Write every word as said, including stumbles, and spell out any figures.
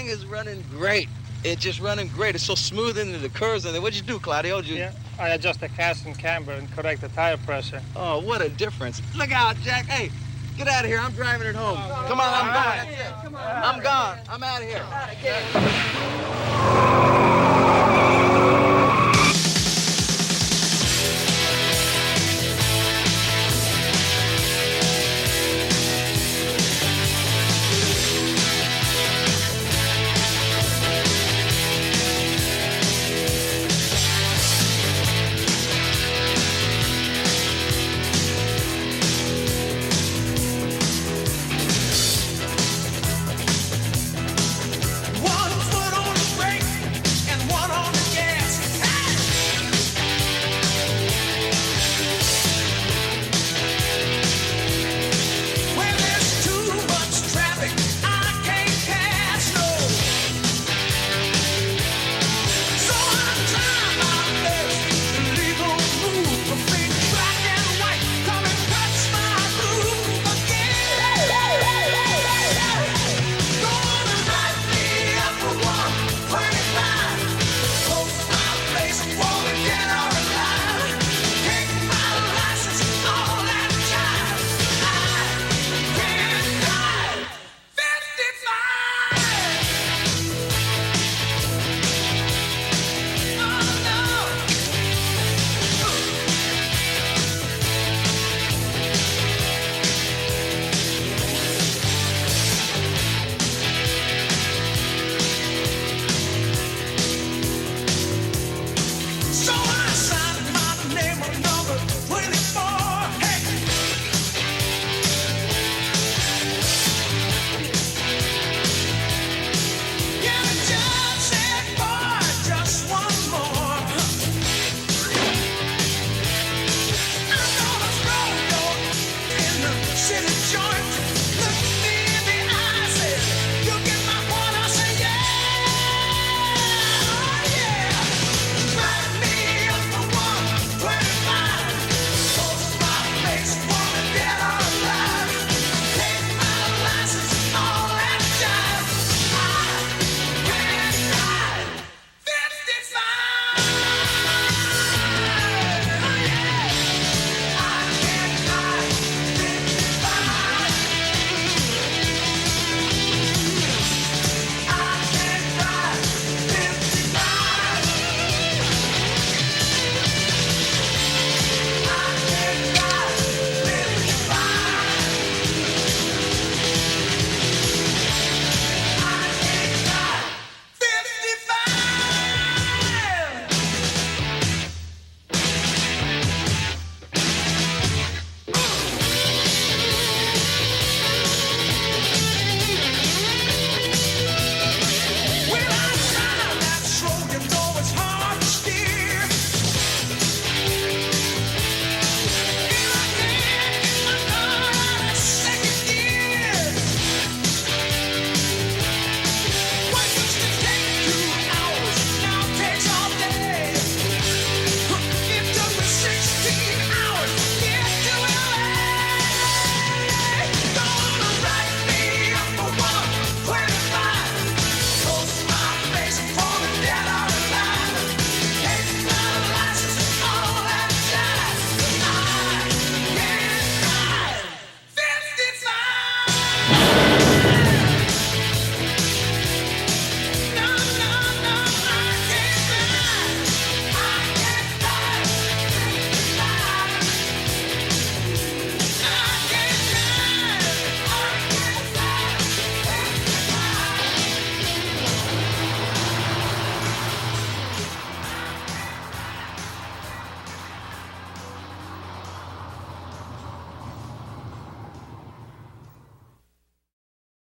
thing is running great. It's just running great. It's so smooth into the curves. And what'd you do, Claudio? You... Yeah, I adjust the cast and camber and correct the tire pressure. Oh, what a difference. Look out, Jack. Hey, get out of here. I'm driving it home. Oh, Come on, I'm gone. That's it. I'm gone. I'm out of here.